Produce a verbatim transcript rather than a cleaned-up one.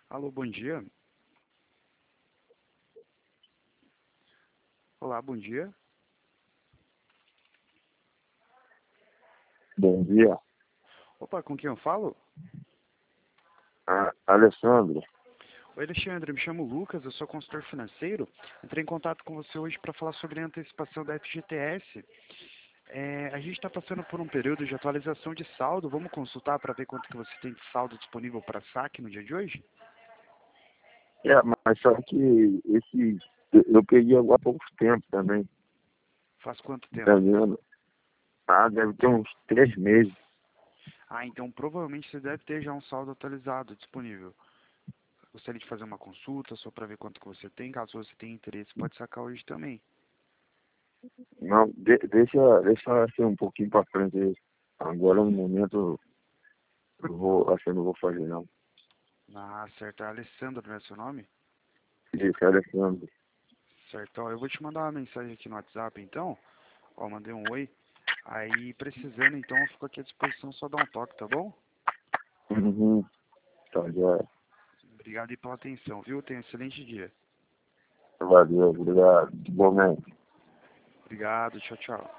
Alô, bom dia. Olá, bom dia. Bom dia. Opa, com quem eu falo? Ah, Alessandro. Oi, Alexandre, me chamo Lucas, eu sou consultor financeiro. Entrei em contato com você hoje para falar sobre a antecipação da F G T S. É, a gente está passando por um período de atualização de saldo. Vamos consultar para ver quanto que você tem de saldo disponível para saque no dia de hoje? É, mas só que esse eu eu peguei agora há pouco tempo também, Faz quanto tá tempo? vendo? Ah, deve ter uns três meses. Ah, então provavelmente você deve ter já um saldo atualizado disponível. Gostaria de fazer uma consulta só para ver quanto que você tem. Caso você tenha interesse, pode sacar hoje também. Não, de- deixa, deixa assim um pouquinho pra frente aí. Agora no momento eu vou, assim, eu não vou fazer não. Ah, certo. É Alessandro, não é seu nome? Isso, Alessandro. Certo. Ó, eu vou te mandar uma mensagem aqui no WhatsApp, então. Ó, mandei um oi. Aí, precisando, então, eu fico aqui à disposição, só dar um toque, tá bom? Uhum. Tá, já. Obrigado aí pela atenção, viu? Tenha um excelente dia. Valeu, obrigado. Bom, né? Obrigado, tchau, tchau.